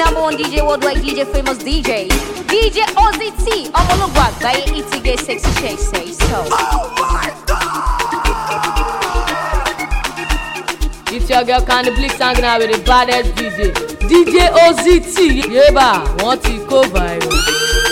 number one DJ worldwide, DJ famous DJ. DJ OZT, Omologwa, Baye Itige, Sexy Shake, say so. Oh my God! It's your girl Candy Blix hanging out with the baddest DJ. DJ OZT, Yeba, want to go viral.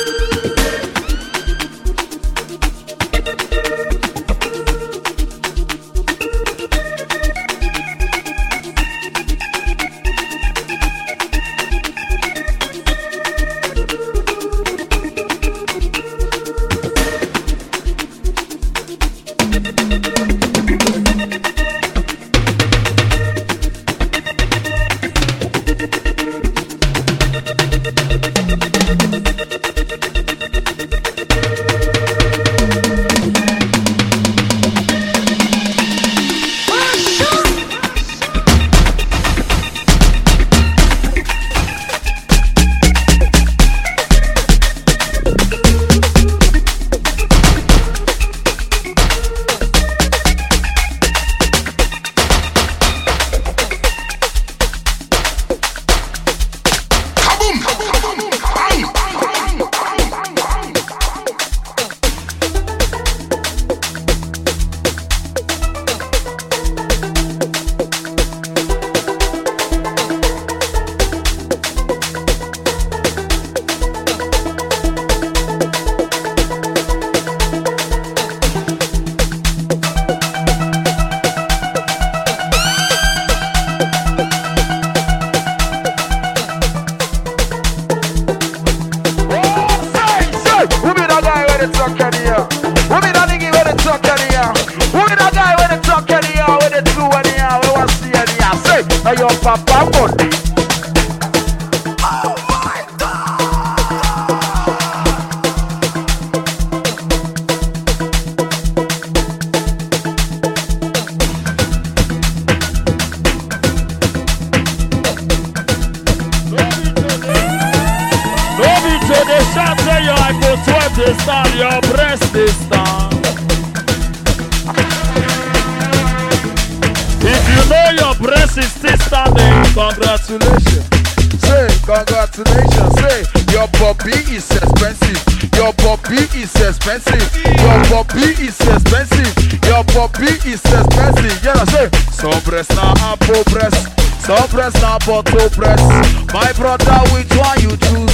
Congratulations, say congratulations, say your puppy is expensive, your puppy is expensive, your puppy is expensive, your puppy is expensive. Yeah, say some breast now apple breast, some breast now bottle breast. My brother, which one you choose?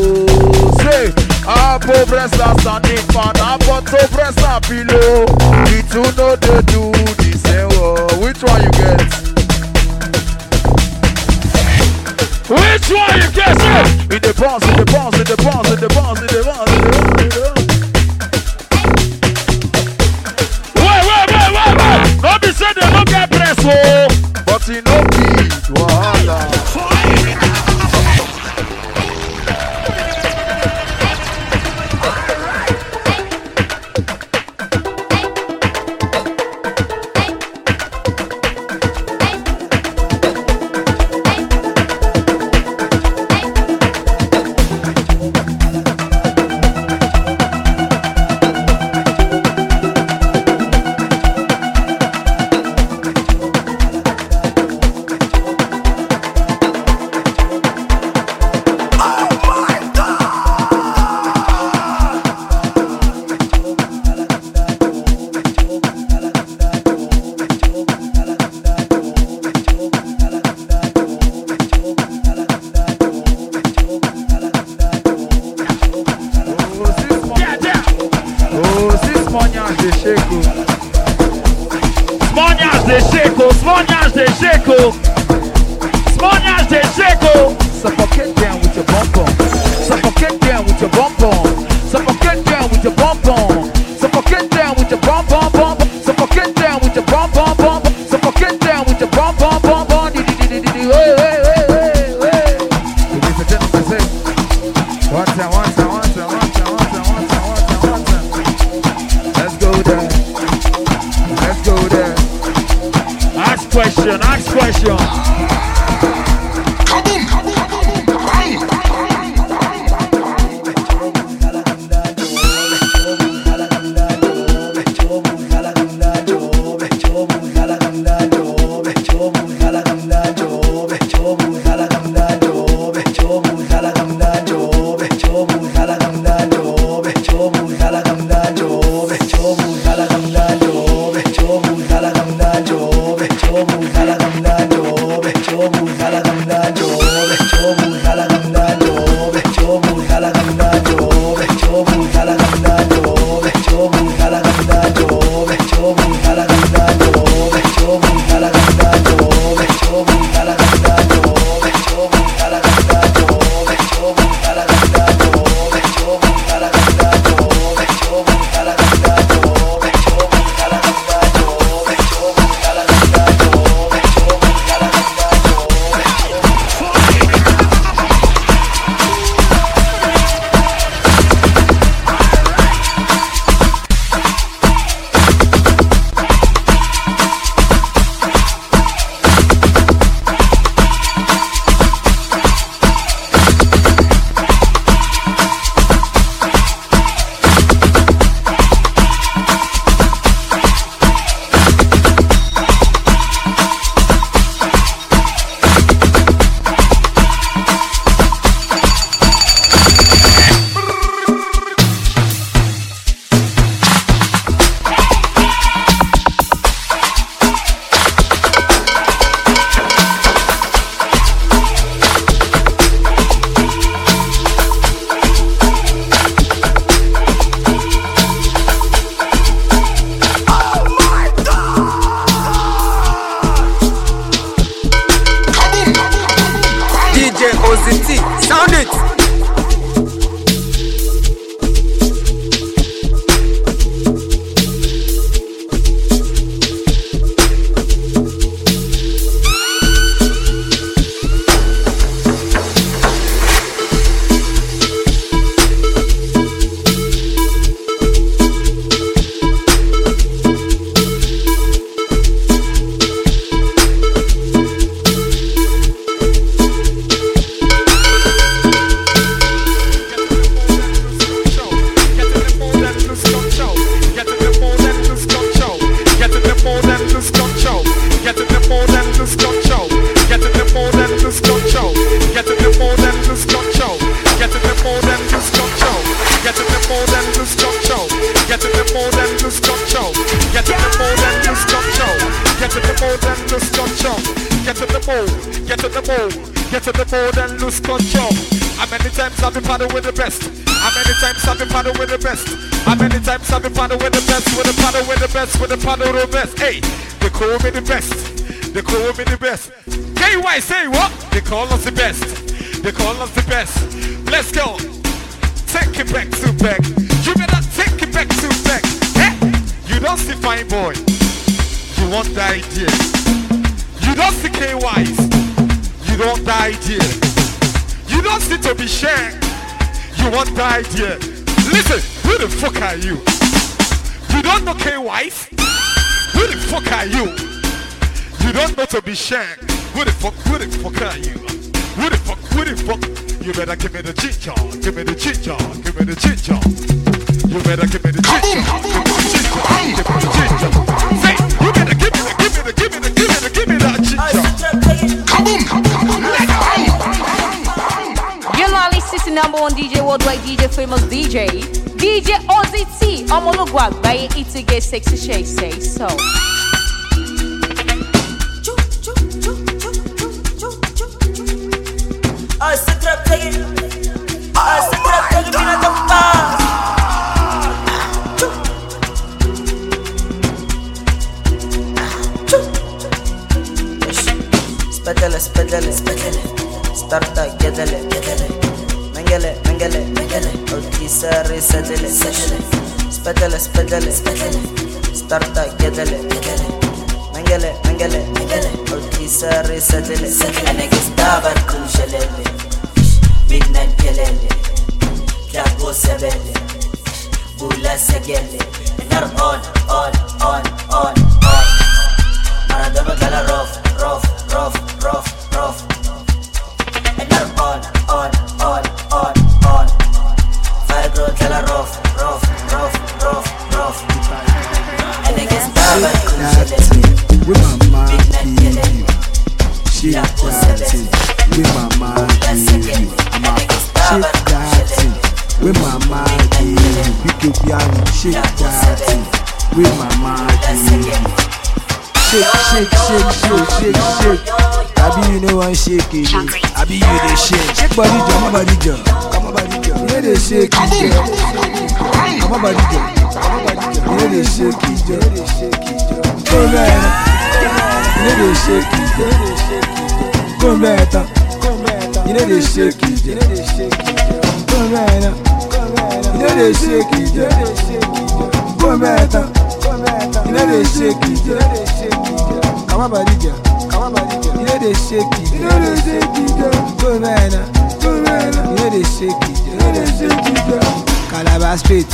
Oh, say apple breast now standing fan, bottle breast now below. We two know they do the same. Which one you get? Which one you guess it? In the bounce, in the bounce, in the bounce, in the bounce, in the bounce, in the bounce. Wait. Don't be saying they don't get press, oh. But you know me, wahala. Suffocate down with your bum bum. Suffocate down with your bum bum. Suffocate down with your bum bum. Suffocate down with your bum bum bum. Suffocate down with your bum bum bum. Suffocate down with your bum bum bum bum. Hey. Ladies and gentlemen, say one time. Let's go there. Ask question. Show Hey, they call me the best. They call me the best. KY say what? They call us the best. They call us the best. Let's go. Take it back to back. You better take it back to back. Hey, you don't see fine boy. You want the idea. You don't see KYs. You don't the idea. You don't see to be shared. You want the idea. Listen, who the fuck are you? You don't know KYs? Who the fuck are you? You don't know to be shanked. Who the fuck are you? Who the fuck? You better give me the ginger. Give me the ginger. Give me the ginger. You better give me the ginger. Give me the ginger. Give me the ginger. Say, you better give me that ginger. You're not listening to number one DJ worldwide DJ famous DJ OZT Omologwa by Itige Sexy Shake Say So. I said trap take it in the bar. Spedele Starta gedele Mengele Altisare sedele Spedele Starta gedele Mengele Altisare sedele Niggas dabar kumshelele Midnight gelele Klago sebele Bula segele Nar on Maradona gala rough And nar on Fire grow gala rough And niggas dabar kumshelele with my mind, shit dancing. With my mind, I'm a shit dancing. With my mind, you keep young shit dancing. With my mind, Abi you know one shake it. Abi you dey shake. Shake body jump, my body jump. Come on body jump. You know they shake it. Come on body jump. You know they shake it. Come back. You know they shake it. Come back. You know they shake it. Come back. You know they shake it. Come back. You know they shake it. Come on body jump. You know they shake it. Go man, you know they shake it. Calabar Street,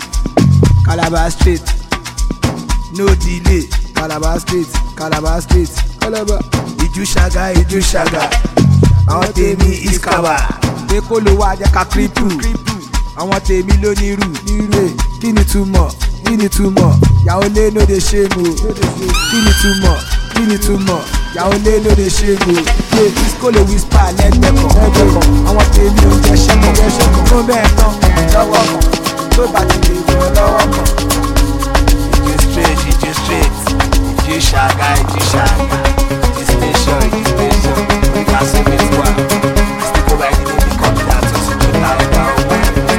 no delay. Calabar Street, Calabar. Iju Shaga. Àwọn tèmi is Kawa. Eko lo wa jẹ́ ká kripu. Àwọn tèmi ló ní irú. Kí ni túmọ̀? Yàwó lé no dey shame o. Kí ni túmọ̀? Yàwó lé no dey shame o. Disco le whisper lẹ́gbẹ̀kan. Àwọn tèmi ò jẹ́ ṣẹ́kọ̀. Tó bẹ́ẹ̀ tán lọ́wọ́ kan. Tó bá ti lè wọ́n lọ́wọ́ kan. Ìjì straight. Ìjì ṣàgá. Ìjì special. Ìgbà sí mi ti wà. Stick over ẹni níbi kọ́ńtà tó sì tó ta ẹ̀ka ọ̀gbà.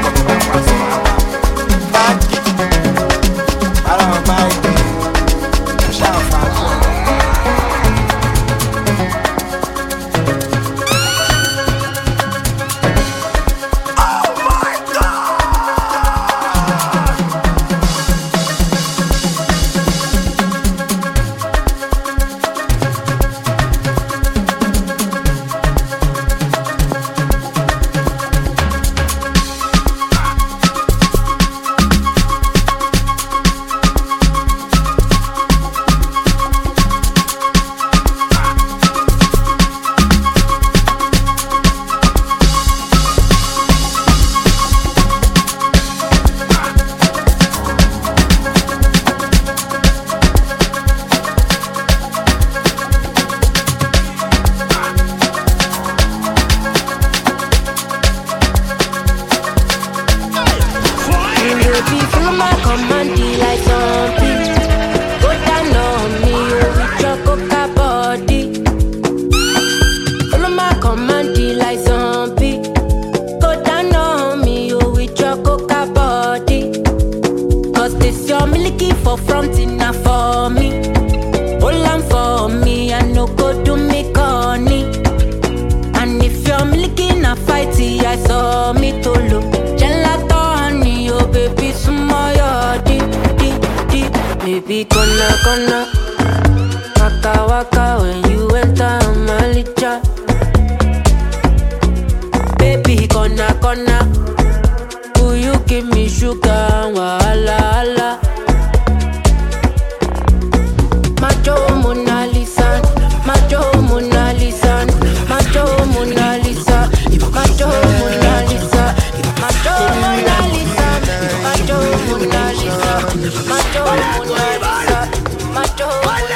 Waka when you enter Malicha. Baby, gonna. Will you give me sugar? Wahala. Macho Mona Lisa. Macho Mona Lisa. Macho Mona Lisa. Macho Mona Lisa. Macho Mona Lisa. Macho Mona Lisa. Macho Mona Lisa. Macho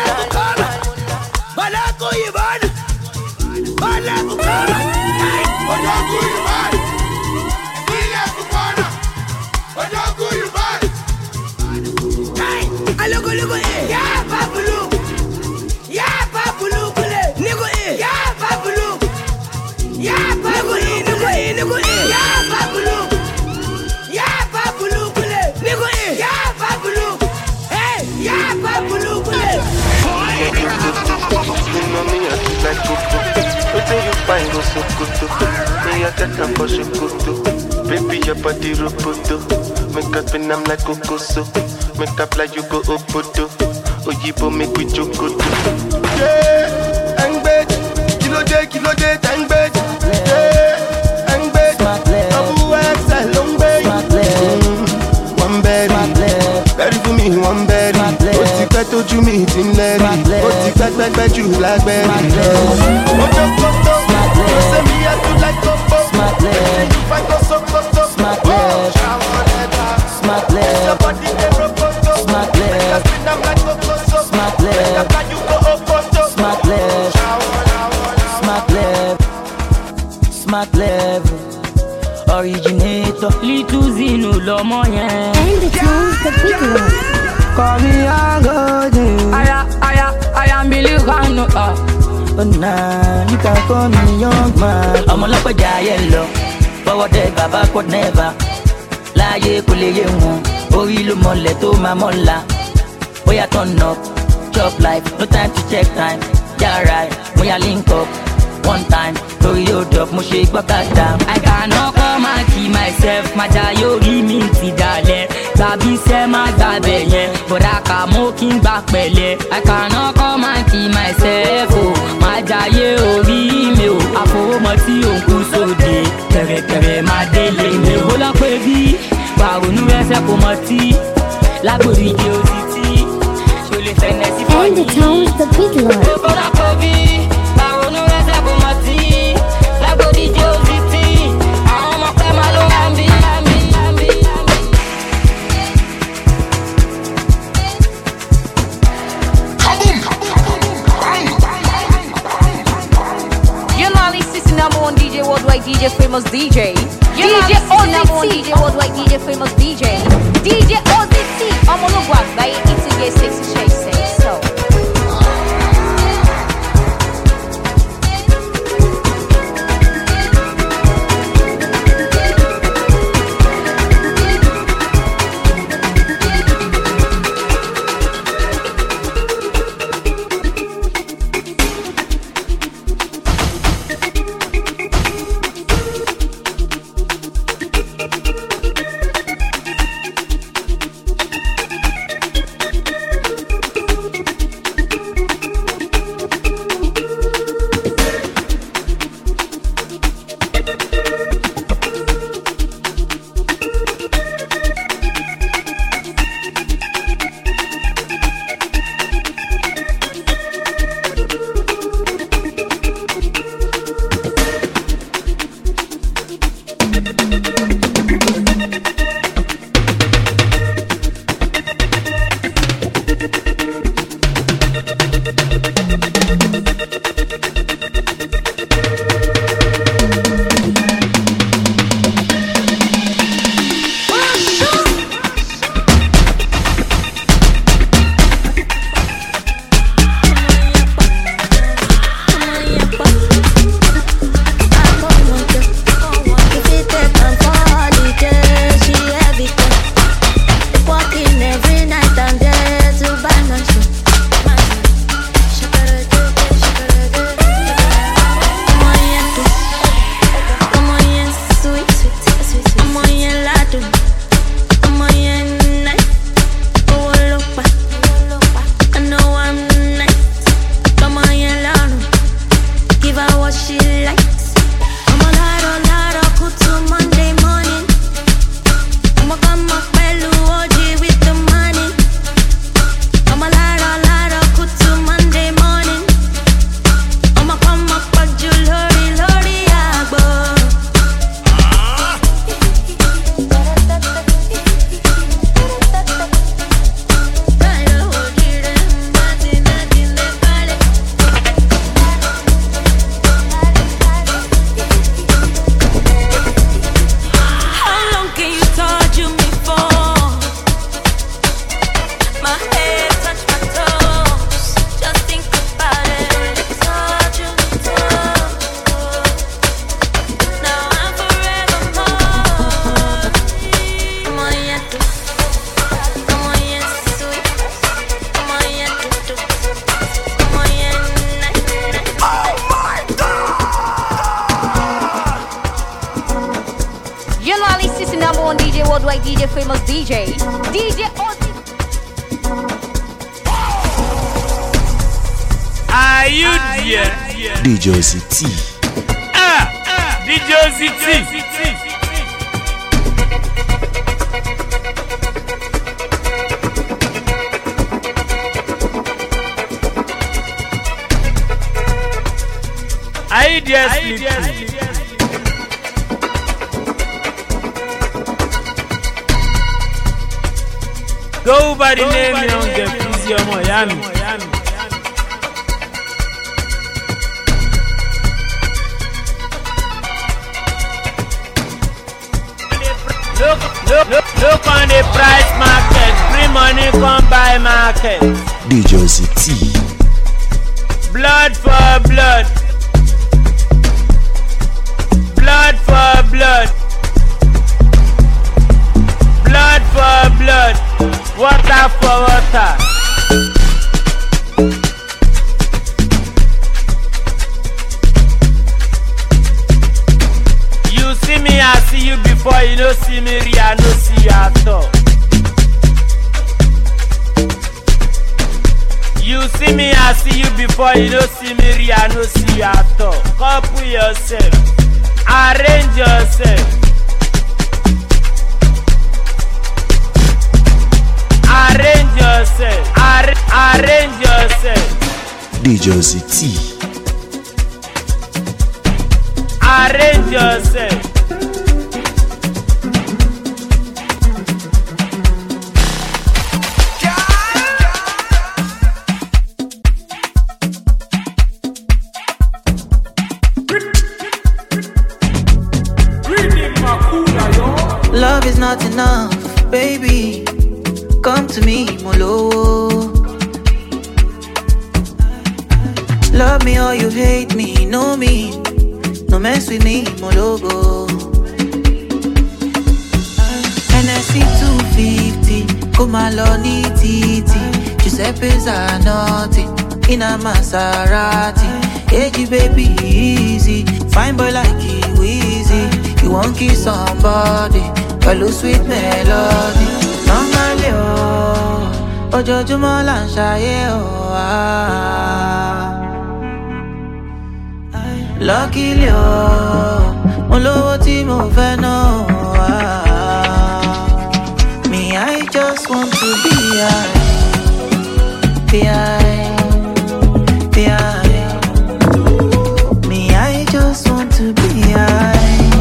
baby, your body roboto. Make up and I'm like Kokoso. Make up like you go Obodo. Oyibo make we chokoto. Yeah, and bed. Kilo day, and bed. Yeah, and bed. Abu Axel, long bed. One bed. Ready for me, one bed. Oti kato to me, Tim Larry. Oti kat you like berry. Ojo koto. Say me I do like Coco. Smart leg. If I go so close. Smart leg. Smart leg. Smart leg. Smart leg. Smart leg. Smart leg. Originator. Little Zino Lomo yen. And it moves the big one. Call me Ango. Aya. I am Billy Gano. Oh nah, you can call me young man. I'm a lover, yellow. Forward ever, backward never. Láyé kò lè yé wọn, orí ló mọlẹ̀ tó máa mọ́la. Bóyá turn up, chop life, no time to check time. Yeah right, bóyá link up, one time. Lórí hold up, mo ṣe gbọ́kàtà. I cannot come and keep myself, má jayé orí mi ti dalẹ̀. Tàbí sẹ́ má gbàbẹ̀ yẹn, bọ̀dá kà mọ́ kí n gbà pẹ̀lẹ́. I cannot come and keep myself, o má jayé orí mi o. Àfọwọ́mọ tí òun kú sóde, kẹ̀rẹ̀kẹ̀rẹ̀ má délé mi. Ó lọ pé bí pàrọ̀nù ẹsẹ̀ kò mọ̀ tí lágbòdì ìdí òsì tí ṣo lè fẹ̀nẹ̀ sí fọ́ọ̀nì. And the tone is the big lord. Ó lọ pé bí pàrọ̀nù ẹsẹ̀ kò mọ̀ tí lágbòdì ìdí òsì tí àwọn ọmọ pẹ́ máa ló wá ń bí. You're not listening to number one DJ worldwide, DJ famous DJ. DJ OZT, DJ worldwide, DJ famous DJ. DJ OZT, Ọmọlúgwà àgbáyé Itige Sexy Shake Say So. Worldwide DJ famous DJ. DJ OZT. Are you there? DJ OZT. DJ OZT. Are you there sleeping? Go by the name Young Easy Miami. Look on the price market. Free money come buy market. DJ OZT. Blood for blood. Blood for blood. Blood for blood. Water for water. You see me, I see you before. You don't see me, I don't see you at all. You see me, I see you before. You don't see me, I don't see you at all. Couple yourself. Arrange yourself. Arrange yourself. Arrange yourself. DJ OZT. Arrange yourself. Love is not enough, baby. Come to me, Molo. Love me or you hate me, know me. No mess with me, Mologo. NSC 250, Kumaloni Titi. Giuseppe's are nothing, in a Maserati. Hey, baby, easy. Fine boy like Weezy. You won't kiss somebody, follow sweet melody. Normally, oh, ojoojúmọ́ là ń ṣayé, oh, Luckily, oh, mo lówó tí mo fẹ́ ná, Me, I just want to be high. Me, I just want to be high.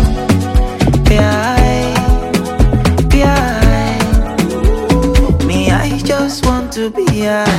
Me, I just want to be high.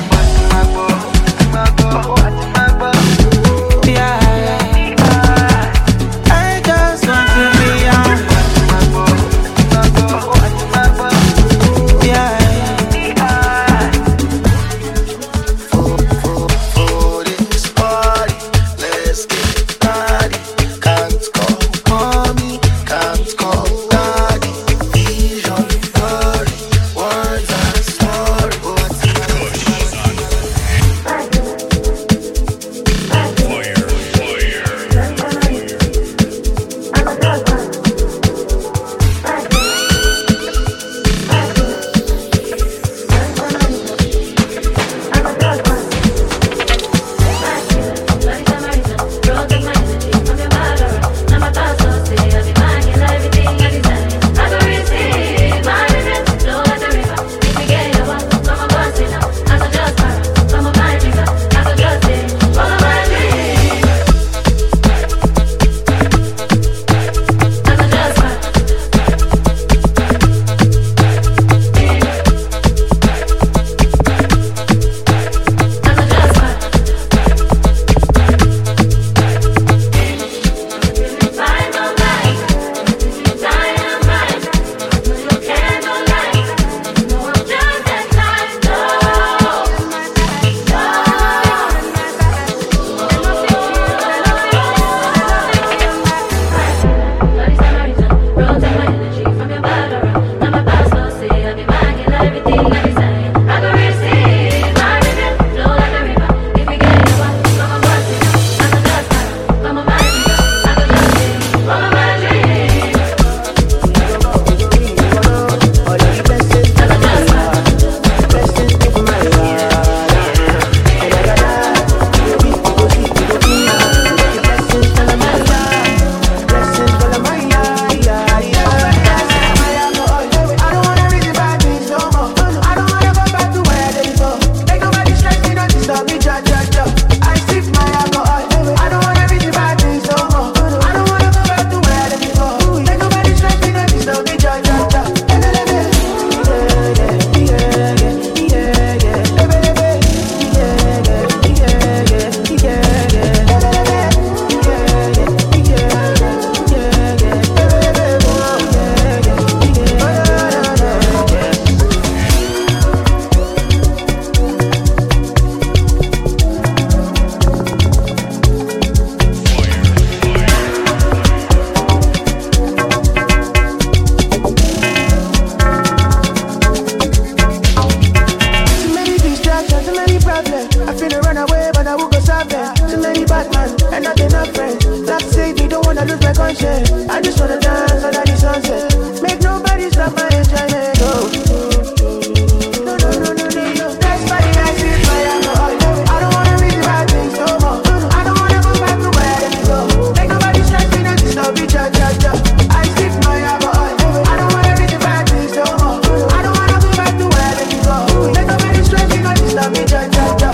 and not enough friends. Like say me, don't wanna lose my conscience. I just wanna dance under the sunset. Make nobody stop my enjoyment. Oh. No, no, no, no, no, no. That's why I see fire. I don't wanna read bad things no more. I don't wanna go back to where I didn't go. Make nobody stress me, no disturb me, cha cha cha. I stick my boy. I don't wanna read bad things no more. I don't wanna go back to where I didn't go. Make nobody stress me, no disturb me, cha cha cha.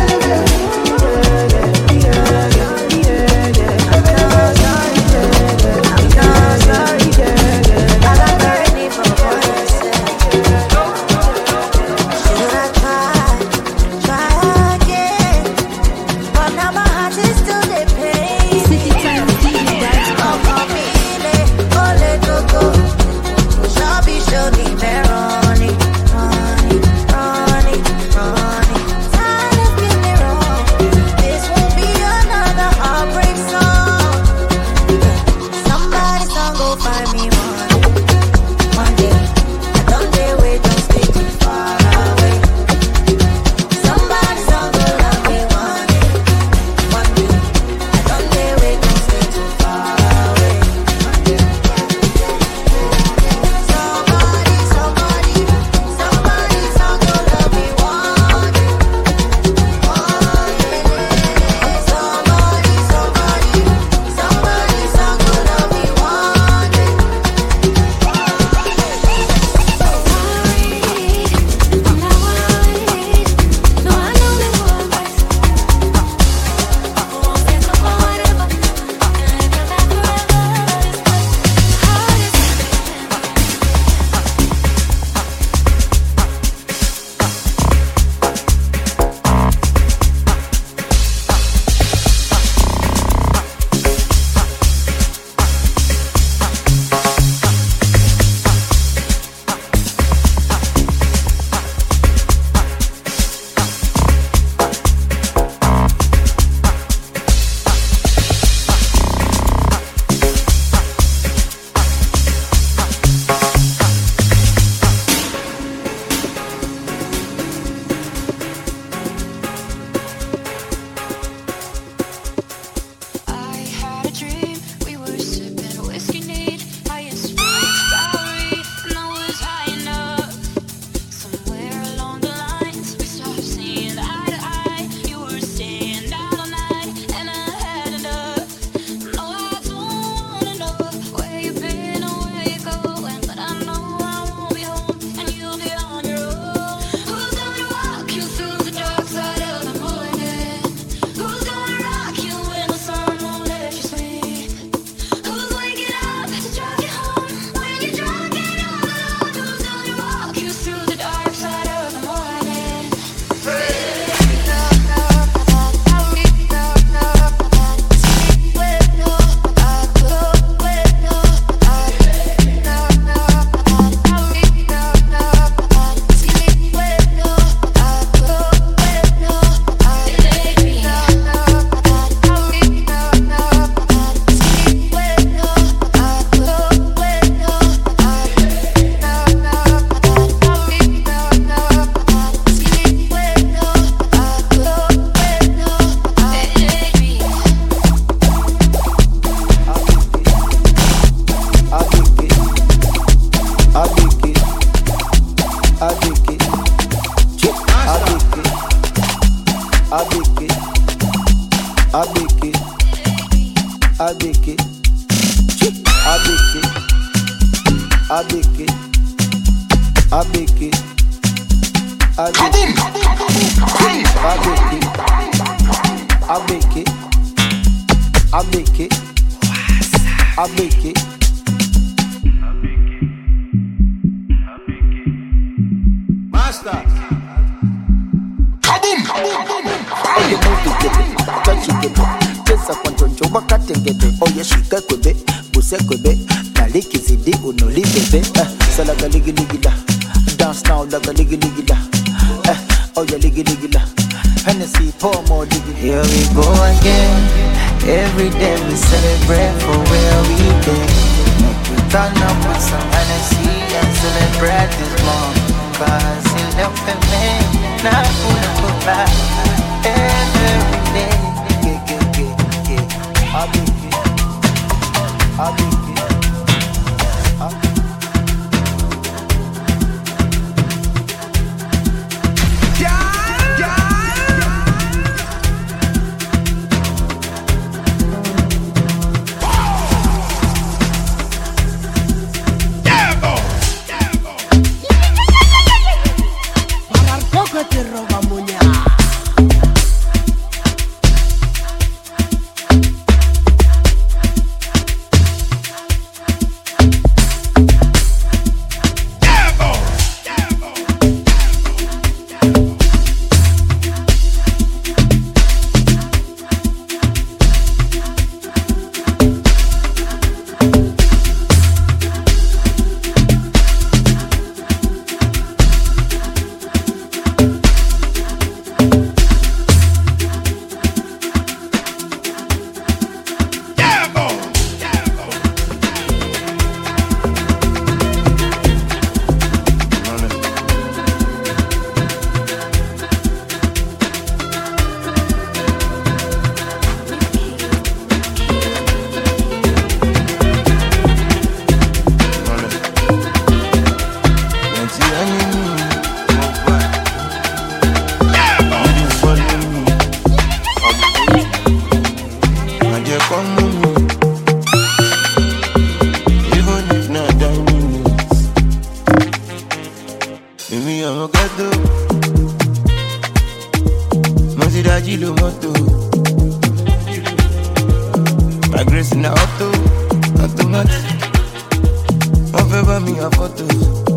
Dance now like a liggy liggy la. Oh yeah, liggy liggy la. Hennessy, pour more diggy. Here we go again. Every day we celebrate for where we been. We turn up with some Hennessy and celebrate this moment. Cause you left with me, not full of goodbye. Every day, yeah. just come on me. Even if not 10 minutes. Maybe I'm a gato. Masida Gilo Moto. My grace in the auto. Automatic. One favor me a photo.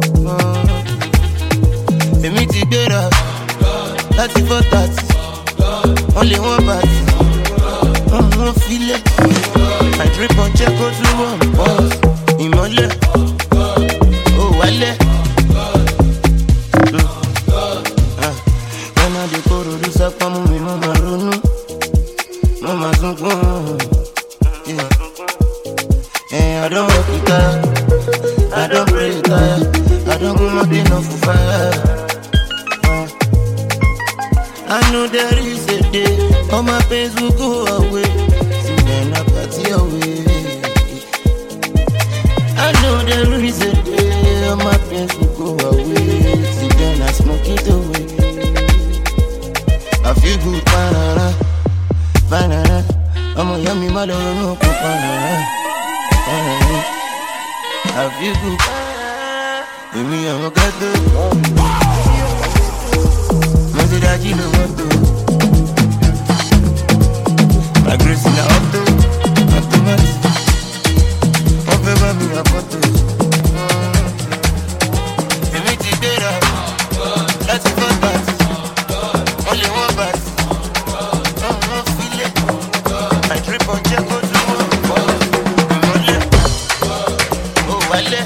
Emi ti gbera. 34-30. Only one party. One feeling. I drip on check out to one boss. Imole. Oh, wale. When I decor do sapamu mi mama runu. Mama sunko. Yeah. I don't work it out. I don't pray it out. I don't go nothing off for fire. I know there is a day all my pains will go away. See then I party away. I know there is a day all my pains will go away. See then I smoke it away. I feel good, banana, banana. I'm a yummy mother, no banana. I feel good. Baby, I'm a gato. Masida Gilo Moto. My grace in the auto. Automatic. One favor me a photo. Emi ti gbera. That's a fun party. Only one party. One feeling. I trip on check out to one boss. Oh, wale.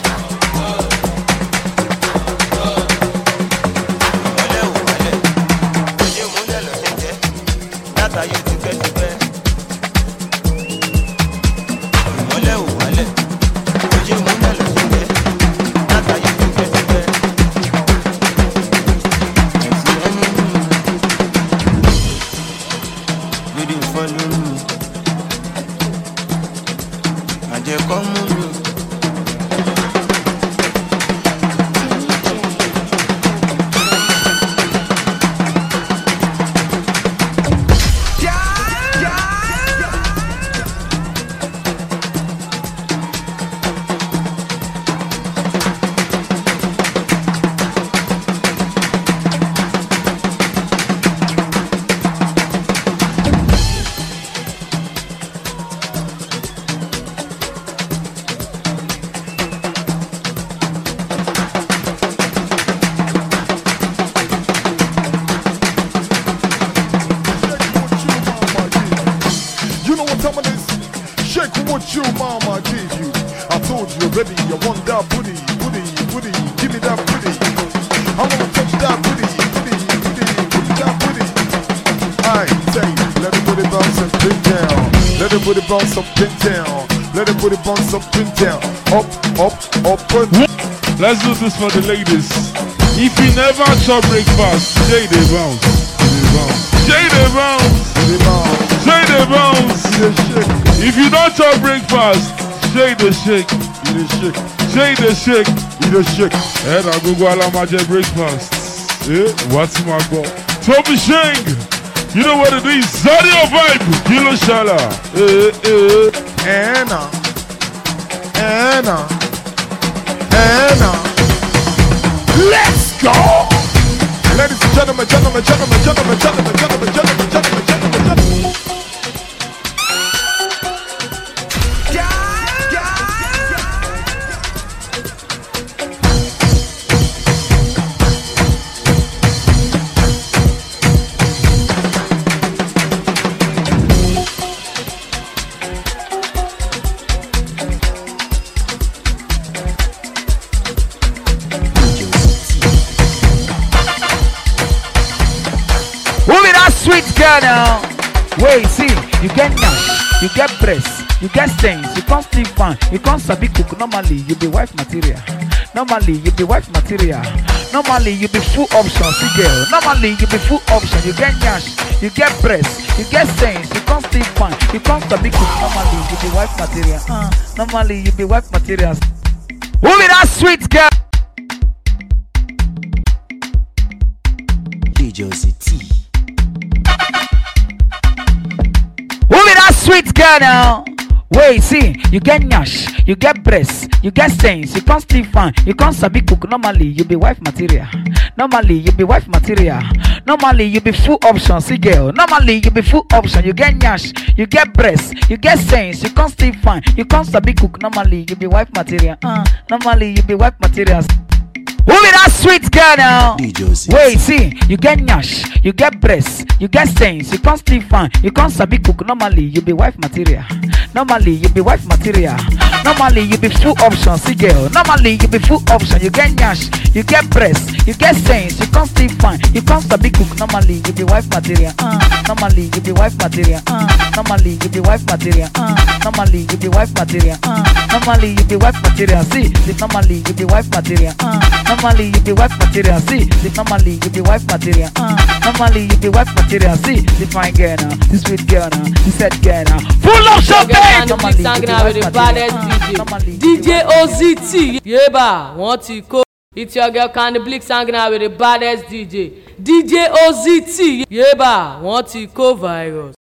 Put it bounce up and down. Let it put it bounce up and down. Up and down. Let's do this for the ladies. If you never chop breakfast, Jay they bounce. Jay they bounce. Jay they bounce. If you don't chop breakfast, Jay they shake. Jay they shake. And I go ala maje breakfast. What's my god? Toby Sheng. You know what it is? Zario vibe. Kilo Shala. Anna. Let's go. Ladies and gentlemen. Now, wait, see, you get nash, you get breast, you get stains, you can't sleep fine, you can't sabi cook. Normally, you be wife material. Normally, you be full option, see girl. Normally, you be full option. You get nash, you get breast, you get stains, you can't sleep fine, you can't sabi cook. Normally, you be wife material. Normally, you be wife material. Who be that sweet girl? DJ OZT. sweet girl now. Wait, see, you get nyash, you get breasts, you get stains, you can't still fine, you can't sabi cook. Normally, you be wife material. Normally, you be wife material. Normally, you be full option, see girl. Normally, you be full option, you get nyash, you get breasts, you get stains, you can't still fine, you can't sabi cook. Normally, you be wife material. Normally, you be wife material. Who be that sweet girl now? Wait, see, you get nyash, you get breasts, you get stains, you can't still fine, you can't sabi cook. Normally, you be wife material. Normally, you be wife material. Normally, you be full option, see girl. Normally, you be full option, you get nyash, you get breasts, you get stains, you can't still fine, you can't sabi cook. Normally, you be wife material. Normally, you be wife material. Normally, you be wife material. Normally, you be wife material. Normally, you be wife material. See, normally, you be wife material. Normally you be wife material, see. Normally you be wife material. Normally you be wife material, see. The fine girl now, the sweet girl now, the sad girl now. Full of champagne. Normally you be wife material. DJ OZT, yeba, want to go. It's your girl Candy Blick singing out with the baddest DJ. DJ OZT, yeba, want to go virus.